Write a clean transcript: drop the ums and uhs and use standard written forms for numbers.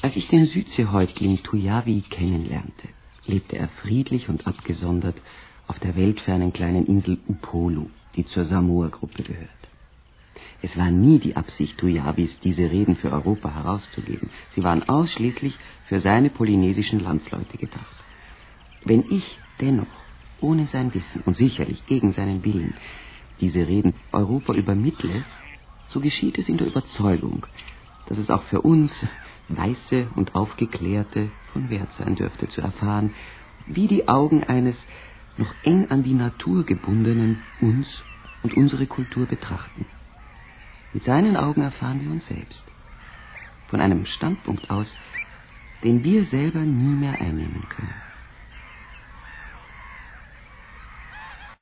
Als ich den Südseehäuptling Tujavi kennenlernte, lebte er friedlich und abgesondert auf der weltfernen kleinen Insel Upolu, die zur Samoa-Gruppe gehört. Es war nie die Absicht Tujavis, diese Reden für Europa herauszugeben. Sie waren ausschließlich für seine polynesischen Landsleute gedacht. Wenn ich dennoch, ohne sein Wissen und sicherlich gegen seinen Willen, diese Reden Europa übermittle, so geschieht es in der Überzeugung, dass es auch für uns, Weiße und Aufgeklärte, von Wert sein dürfte zu erfahren, wie die Augen eines noch eng an die Natur gebundenen uns und unsere Kultur betrachten. Mit seinen Augen erfahren wir uns selbst. Von einem Standpunkt aus, den wir selber nie mehr einnehmen können.